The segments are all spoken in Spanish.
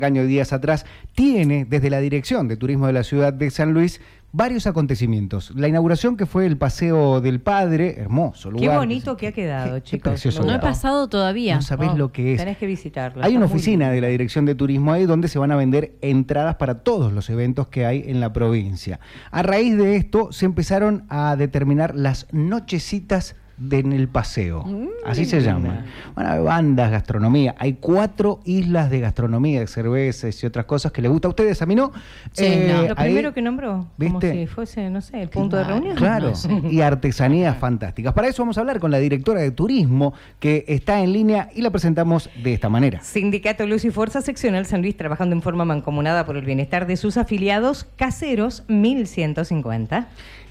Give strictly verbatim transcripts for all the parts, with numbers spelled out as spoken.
años, días atrás, tiene desde la Dirección de Turismo de la Ciudad de San Luis varios acontecimientos. La inauguración que fue el Paseo del Padre, hermoso lugar. Qué bonito que ha quedado, qué, chicos. Qué precioso. No he pasado todavía. No sabés Oh, lo que es. Tenés que visitarlo. Hay una Está muy oficina lindo. de la Dirección de Turismo ahí donde se van a vender entradas para todos los eventos que hay en la provincia. A raíz de esto se empezaron a determinar las nochecitas de en el paseo, Mm, así se llaman. Bueno, hay bandas, gastronomía, hay cuatro islas de gastronomía, de cervezas y otras cosas que les gusta a ustedes, a mí no. Sí, Eh, no. Lo ahí- primero que nombró, como ¿viste? si fuese, no sé, el punto de reunión. Claro, No y artesanías fantásticas. Para eso vamos a hablar con la directora de turismo que está en línea y la presentamos de esta manera. Sindicato Luz y Fuerza Seccional San Luis, trabajando en forma mancomunada por el bienestar de sus afiliados, Caseros mil ciento cincuenta.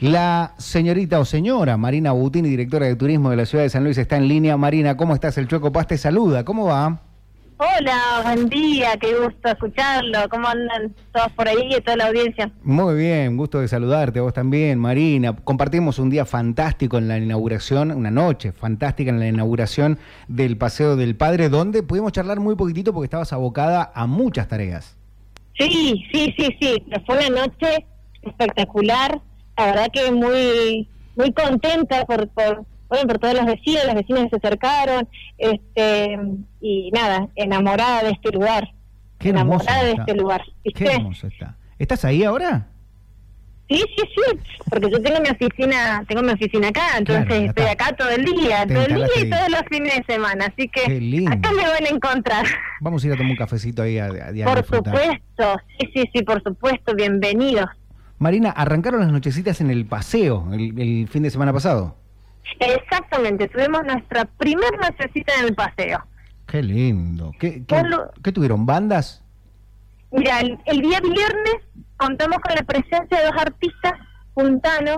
La señorita o señora Marina Butini, directora de turismo de la ciudad de San Luis, está en línea. Marina, ¿cómo estás? El Chueco Paz te saluda. ¿Cómo va? Hola, buen día, qué gusto escucharlo. ¿Cómo andan todos por ahí y toda la audiencia? Muy bien, gusto de saludarte, a vos también, Marina. Compartimos un día fantástico en la inauguración, una noche fantástica en la inauguración del Paseo del Padre, donde pudimos charlar muy poquitito porque estabas abocada a muchas tareas. Sí, sí, sí, sí. Fue una noche espectacular. La verdad que muy muy contenta por, por, bueno, por todos los vecinos, las vecinas que se acercaron. este Y nada, enamorada de este lugar. Qué hermoso enamorada de está. este lugar. Qué ¿Viste? hermoso está. ¿Estás ahí ahora? Sí, sí, sí, porque yo tengo mi oficina, tengo mi oficina acá, entonces Claro, ya estoy está. acá todo el día, Te todo el día instalaste y ahí. todos los fines de semana, así Qué que lindo. acá me van a encontrar. Vamos a ir a tomar un cafecito ahí a, a, a Por disfrutar. supuesto, sí, sí, sí, por supuesto, bienvenidos. Marina, arrancaron las nochecitas en el paseo el, el fin de semana pasado. Exactamente, tuvimos nuestra primer nochecita en el paseo. Qué lindo. ¿Qué, qué, Solo- qué tuvieron? ¿Bandas? Mira, el, el día viernes contamos con la presencia de dos artistas puntanos,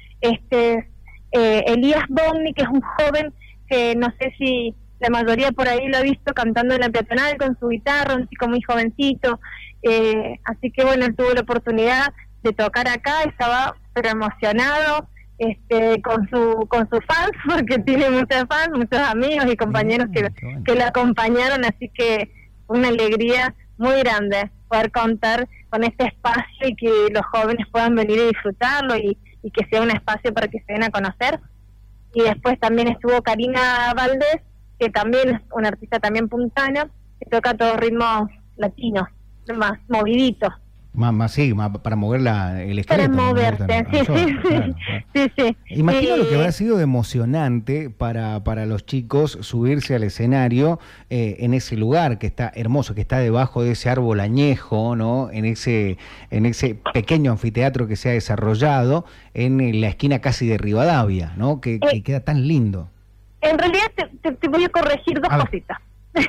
este eh, Elías Bonni, que es un joven que no sé si la mayoría por ahí lo ha visto cantando en la peatonal con su guitarra, un chico muy jovencito, eh, así que bueno, él tuvo la oportunidad de tocar acá, estaba pero emocionado, este con su con sus fans, porque tiene muchos fans, muchos amigos y compañeros Bien, que, qué bueno. que lo acompañaron, así que una alegría muy grande poder contar con este espacio y que los jóvenes puedan venir y disfrutarlo y, y que sea un espacio para que se den a conocer. Y después también estuvo Karina Valdés, que también es una artista también puntana, que toca todos ritmos latinos, más moviditos. Más, más sí, más para mover la, el esqueleto. Para ¿no? moverse, Claro, sí, ah, sí, claro, sí, claro, claro. sí, sí. Imagino lo que Eh, habrá sido de emocionante para, para los chicos subirse al escenario eh, en ese lugar que está hermoso, que está debajo de ese árbol añejo, ¿no? En ese, en ese pequeño anfiteatro que se ha desarrollado en la esquina casi de Rivadavia, ¿no? Que, que Eh, queda tan lindo. En realidad te, te, te voy a corregir dos A ver. cositas.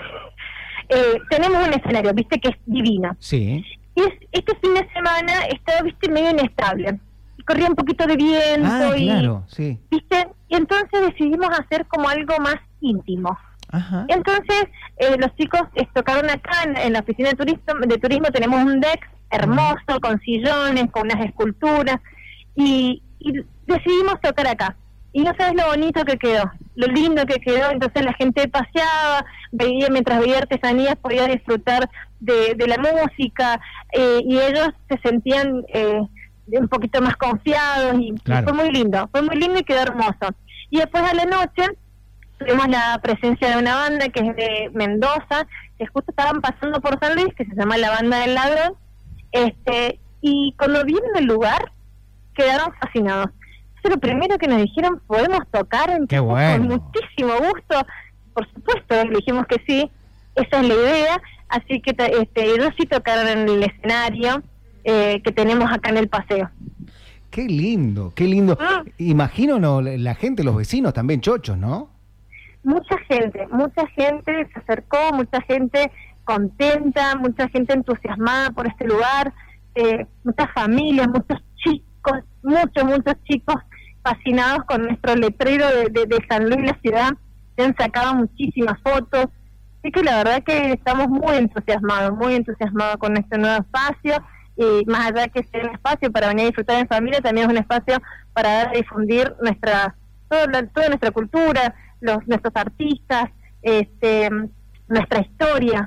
eh, tenemos un escenario, viste, que es divino. Sí. Y es- este fin de semana estaba, viste, medio inestable. Y corría un poquito de viento Ah, y, claro, sí. viste, y entonces decidimos hacer como algo más íntimo. Ajá. Entonces, eh, los chicos eh, tocaron acá en, en la oficina de turismo, de turismo tenemos un deck hermoso, con sillones, con unas esculturas, y, y decidimos tocar acá. Y no sabes lo bonito que quedó, lo lindo que quedó. Entonces la gente paseaba, veía, mientras veía artesanías, podía disfrutar de, de la música, eh, y ellos se sentían eh, un poquito más confiados, y, Claro. y fue muy lindo, fue muy lindo y quedó hermoso. Y después a la noche tuvimos la presencia de una banda que es de Mendoza, que justo estaban pasando por San Luis, que se llama La Banda del Ladrón, este y cuando vieron el lugar quedaron fascinados. Entonces lo primero que nos dijeron, ¿podemos tocar? Entonces, Qué bueno. con muchísimo gusto, por supuesto, le dijimos que sí, esa es la idea, así que te- este, ellos sí tocaron en el escenario eh, que tenemos acá en el paseo. Qué lindo, qué lindo. Ah. Imagino, ¿no? La gente, los vecinos también chochos, ¿no? Mucha gente, mucha gente se acercó, mucha gente contenta, mucha gente entusiasmada por este lugar, eh, muchas familias, muchos chicos, muchos, muchos chicos fascinados con nuestro letrero de, de, de San Luis, la ciudad, se han sacado muchísimas fotos, así que la verdad que estamos muy entusiasmados, muy entusiasmados con este nuevo espacio, y más allá de que sea un espacio para venir a disfrutar en familia, también es un espacio para dar a difundir nuestra, toda, la, toda nuestra cultura, los nuestros artistas, este nuestra historia.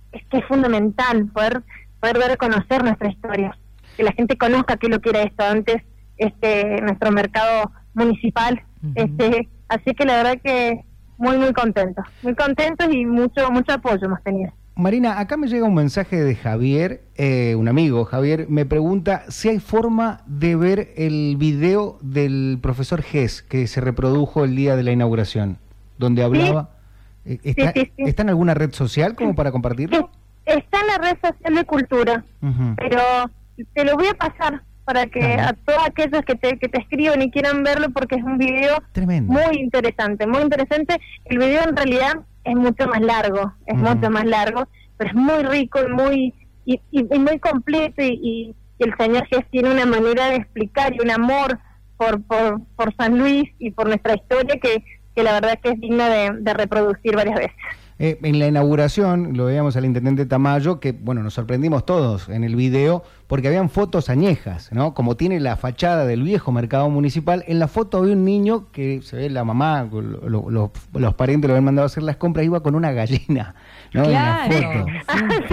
es que es fundamental poder poder dar a conocer nuestra historia, que la gente conozca qué es lo que era esto antes, este nuestro mercado municipal. Uh-huh. este así que la verdad que muy muy contentos, muy contentos y mucho mucho apoyo hemos tenido. Marina, acá me llega un mensaje de Javier, eh, un amigo, Javier, me pregunta si hay forma de ver el video del profesor Gess que se reprodujo el día de la inauguración, donde hablaba. ¿Sí? ¿Está, sí, sí, sí. ¿Está en alguna red social como para compartirlo? Está en la red social de Cultura, uh-huh. pero te lo voy a pasar para que uh-huh. a todos aquellos que te, que te escriban y quieran verlo, porque es un video Tremendo. muy interesante, muy interesante. El video en realidad es mucho más largo, es uh-huh. mucho más largo, pero es muy rico y muy y, y, y muy completo, y, y, y el señor Gess tiene una manera de explicar y un amor por por, por San Luis y por nuestra historia que, que la verdad que es digna de, de reproducir varias veces. Eh, en la inauguración lo veíamos al intendente Tamayo, que bueno, nos sorprendimos todos en el video porque habían fotos añejas, ¿no? Como tiene la fachada del viejo mercado municipal, en la foto había un niño que se ve la mamá, lo, lo, lo, los parientes lo habían mandado a hacer las compras, iba con una gallina, ¿no? Claro. En la foto.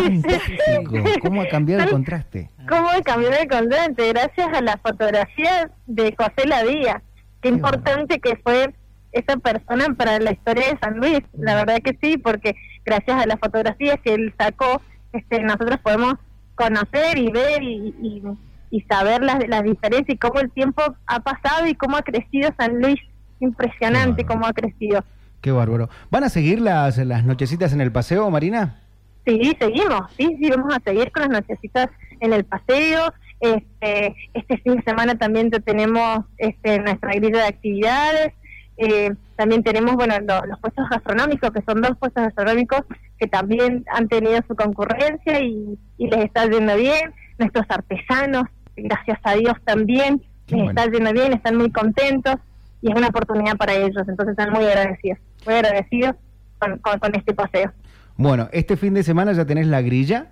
Sí, ¿cómo ha cambiado el contraste? ¿Cómo ha cambiado el contraste? Gracias a la fotografía de José Ladía. Qué, Qué importante bueno. que fue esa persona para la historia de San Luis. La verdad que sí, porque gracias a las fotografías que él sacó, este, nosotros podemos conocer y ver y, y, y saber las, las diferencias y cómo el tiempo ha pasado y cómo ha crecido San Luis. Impresionante cómo ha crecido. Qué bárbaro. ¿Van a seguir las, las nochecitas en el paseo, Marina? Sí, seguimos, sí, sí, vamos a seguir con las nochecitas en el paseo. Este, este fin de semana también tenemos este, nuestra grilla de actividades. Eh, también tenemos, bueno, lo, los puestos gastronómicos, que son dos puestos gastronómicos que también han tenido su concurrencia y, y les está yendo bien. Nuestros artesanos, gracias a Dios también, Qué les bueno. está yendo bien, están muy contentos y es una oportunidad para ellos, entonces están muy agradecidos, muy agradecidos con, con, con este paseo. Bueno, ¿este fin de semana ya tenés la grilla?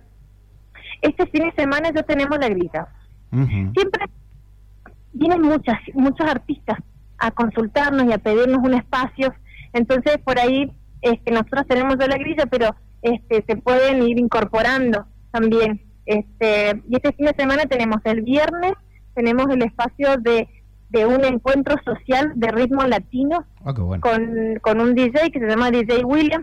Este fin de semana ya tenemos la grilla. Uh-huh. Siempre vienen muchas, muchos artistas a consultarnos y a pedirnos un espacio, entonces por ahí este, nosotros tenemos ya la grilla, pero este, se pueden ir incorporando también. Este, y este fin de semana tenemos el viernes, tenemos el espacio de, de un encuentro social de ritmo latino, oh, qué bueno. con, con un D J que se llama D J William,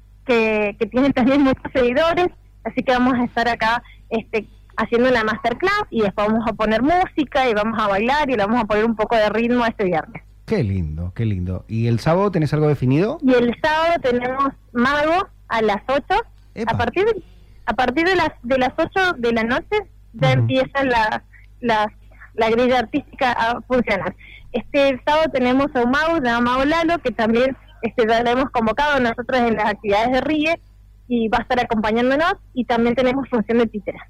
que, que tiene también muchos seguidores, así que vamos a estar acá este, haciendo la masterclass y después vamos a poner música y vamos a bailar y le vamos a poner un poco de ritmo a este viernes. Qué lindo, qué lindo. ¿Y el sábado tenés algo definido? Y el sábado tenemos mago a las ocho. Epa. A partir de, a partir de las de las ocho de la noche ya uh-huh. empieza la, la la grilla artística a funcionar. Este sábado tenemos a un mago, se llama Mago Lalo, que también este ya lo hemos convocado nosotros en las actividades de Ríe y va a estar acompañándonos, y también tenemos función de títeras.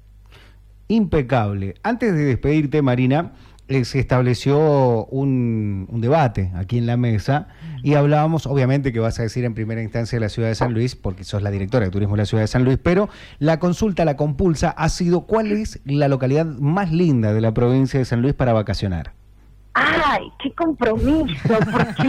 Impecable. Antes de despedirte, Marina, eh, se estableció un, un debate aquí en la mesa y hablábamos, obviamente que vas a decir en primera instancia de la ciudad de San Luis, porque sos la directora de turismo de la ciudad de San Luis, pero la consulta, la compulsa ha sido ¿cuál es la localidad más linda de la provincia de San Luis para vacacionar? ¡Ay, qué compromiso! Porque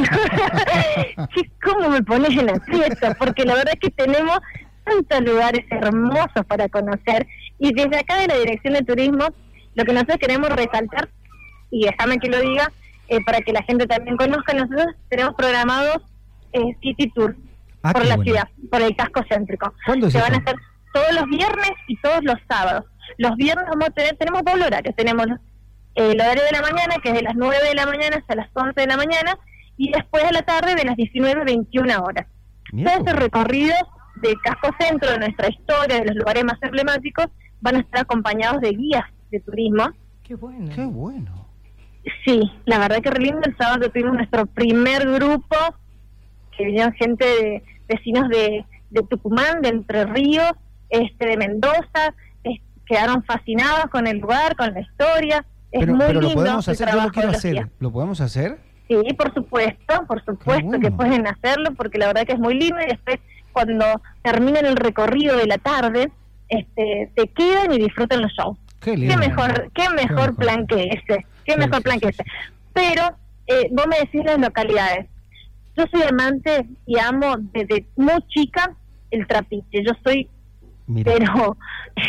¿Qué, ¿Cómo me pones en aprieto? Porque la verdad es que tenemos tantos lugares hermosos para conocer, y desde acá de la Dirección de Turismo lo que nosotros queremos resaltar, y déjame que lo diga eh, para que la gente también conozca, nosotros tenemos programados eh, City Tour ah, por la bueno. ciudad, por el casco céntrico. ¿Cuándo se van a hacer todos los viernes y todos los sábados. Los viernes vamos a tener, tenemos doble horario, tenemos eh, el horario de la mañana, que es de las nueve de la mañana hasta las once de la mañana, y después de la tarde de las diecinueve a veintiuna horas. Todo ese recorrido del casco centro, de nuestra historia, de los lugares más emblemáticos, van a estar acompañados de guías de turismo. ¡Qué bueno! ¡Qué bueno! Sí, la verdad que re lindo. El sábado tuvimos nuestro primer grupo, que vinieron gente de vecinos de, de Tucumán, de Entre Ríos, este, de Mendoza, es, quedaron fascinados con el lugar, con la historia. Es pero, muy pero lindo. Lo podemos hacer, yo lo quiero hacer. Días. ¿Lo podemos hacer? Sí, por supuesto, por supuesto bueno. que pueden hacerlo, porque la verdad que es muy lindo, y después cuando terminen el recorrido de la tarde, este, se quedan y disfrutan los shows. Qué lindo. Qué mejor, qué mejor, qué mejor plan que ese, qué sí, mejor plan sí, que sí. ese. Pero eh, vos me decís las localidades. Yo soy amante y amo desde muy chica el trapiche. Yo soy Mira. Pero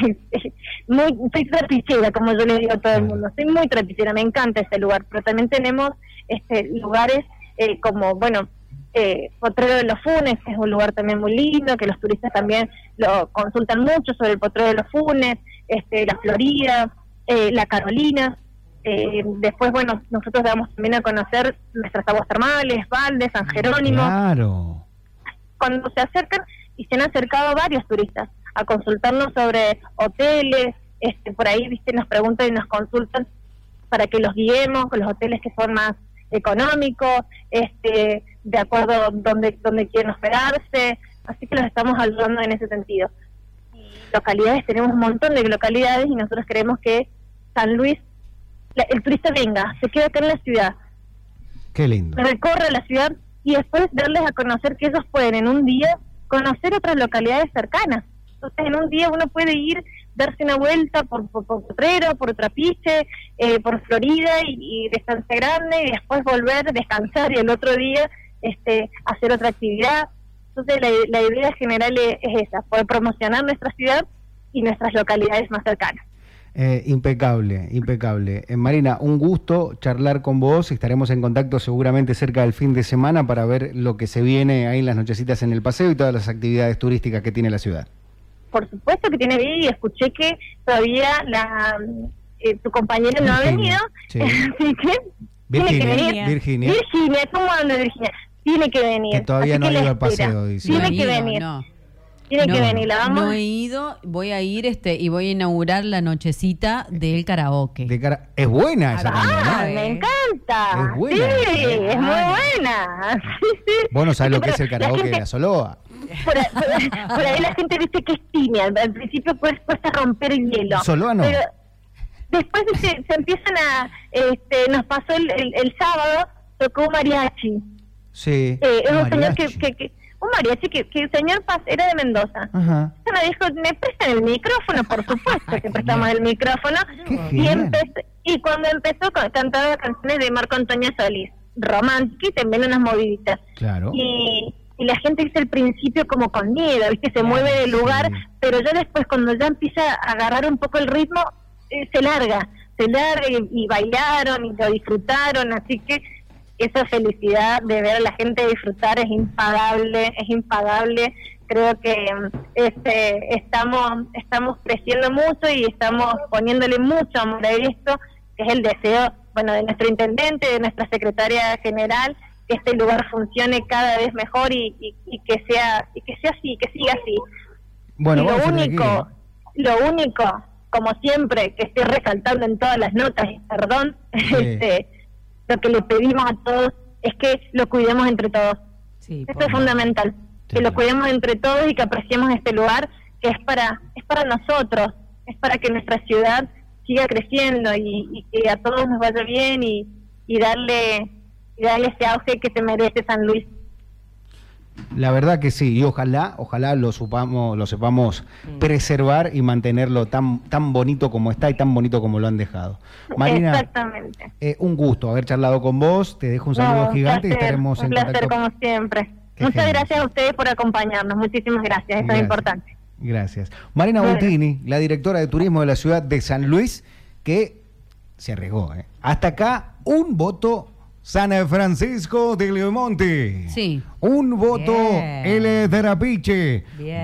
muy, soy trapichera, como yo le digo a todo el mundo, soy muy trapichera, me encanta ese lugar, pero también tenemos este lugares eh, como, bueno, eh, Potrero de los Funes, que es un lugar también muy lindo, que los turistas también lo consultan mucho sobre el Potrero de los Funes, este, la Florida, eh, la Carolina. Eh, después, bueno, nosotros vamos también a conocer nuestras aguas termales, Valde, San Jerónimo. Claro. Cuando se acercan, y se han acercado varios turistas a consultarnos sobre hoteles, este, por ahí, viste, nos preguntan y nos consultan para que los guiemos con los hoteles que son más económicos, este, de acuerdo a donde, donde quieren hospedarse, así que los estamos ayudando en ese sentido. Y localidades, tenemos un montón de localidades y nosotros queremos que San Luis, la, el turista venga, se quede acá en la ciudad, Qué lindo. recorre la ciudad y después darles a conocer que ellos pueden en un día conocer otras localidades cercanas. Entonces en un día uno puede ir, darse una vuelta por por, por Potrero, por Trapiche, eh, por Florida y, y de Estancia Grande, y después volver, descansar y el otro día este hacer otra actividad. Entonces la, la idea general es, es esa, poder promocionar nuestra ciudad y nuestras localidades más cercanas. Eh, impecable, impecable. Eh, Marina, un gusto charlar con vos. Estaremos en contacto seguramente cerca del fin de semana para ver lo que se viene ahí en las nochecitas en el paseo y todas las actividades turísticas que tiene la ciudad. Por supuesto que tiene vida y escuché que todavía la eh, tu compañera no ha venido, sí. Así que Virginia, tiene que venir. Virginia. Virginia, ¿cómo anda Virginia? Tiene que venir. Que todavía Así no ha que ido la al paseo, espera. dice. Tiene No he que ido, venir. no. Tiene no, que venir, la vamos. No he ido, voy a ir este y voy a inaugurar la nochecita del karaoke. De cara... Es buena esa Ah, también, ¿no? me encanta. Es buena, sí, ¿eh? es muy Ah. buena. Sí, sí. Vos no sabés lo que Pero es el la karaoke gente- de la Soloa. Por, ahí- por ahí- por ahí la gente dice que es tímida, al principio pues cuesta romper el hielo. Soloa no. Pero después se, se empiezan a, este, nos pasó el, el, el sábado, tocó un mariachi. Sí. Eh, es un señor que, mariachi. que, que, un mariachi que, que el señor Paz era de Mendoza. Ajá. Me dijo, ¿me prestan el micrófono? Por supuesto que prestamos el micrófono. Qué Y, genial. empecé- y cuando empezó, con- cantaba canciones de Marco Antonio Solís, romántica y también unas moviditas. Claro. Y, y la gente dice al principio como con miedo, ¿viste? Se mueve del lugar, sí. pero ya después cuando ya empieza a agarrar un poco el ritmo, eh, se larga, se larga y, y bailaron y lo disfrutaron, así que esa felicidad de ver a la gente disfrutar es impagable, es impagable. Creo que este estamos estamos creciendo mucho y estamos poniéndole mucho amor a esto, que es el deseo, bueno, de nuestro intendente, de nuestra secretaria general, que este lugar funcione cada vez mejor y, y, y que sea y que sea así, que siga así. Bueno, Y lo vamos a tener único, que ir. lo único, como siempre, que estoy resaltando en todas las notas, y perdón, Sí. este, lo que le pedimos a todos es que lo cuidemos entre todos. Sí, Esto por- es fundamental, Sí. que lo cuidemos entre todos y que apreciemos este lugar que es para es para nosotros, es para que nuestra ciudad siga creciendo y, y que a todos nos vaya bien y, y darle y darle ese auge que se merece San Luis. La verdad que sí, y ojalá, ojalá lo supamos, lo sepamos preservar y mantenerlo tan, tan bonito como está y tan bonito como lo han dejado. Marina, Exactamente. eh, un gusto haber charlado con vos, te dejo un saludo No, un gigante y placer, estaremos un en placer contacto. como siempre. Qué Muchas genial. gracias a ustedes por acompañarnos, muchísimas gracias, eso Gracias. es importante. Gracias. Marina Bueno. Bottini, la directora de turismo de la ciudad de San Luis, que se arriesgó. ¿eh? Hasta acá, un voto San Francisco de Leomonte. Sí. Un voto Bien. L. Terapiche. Bien.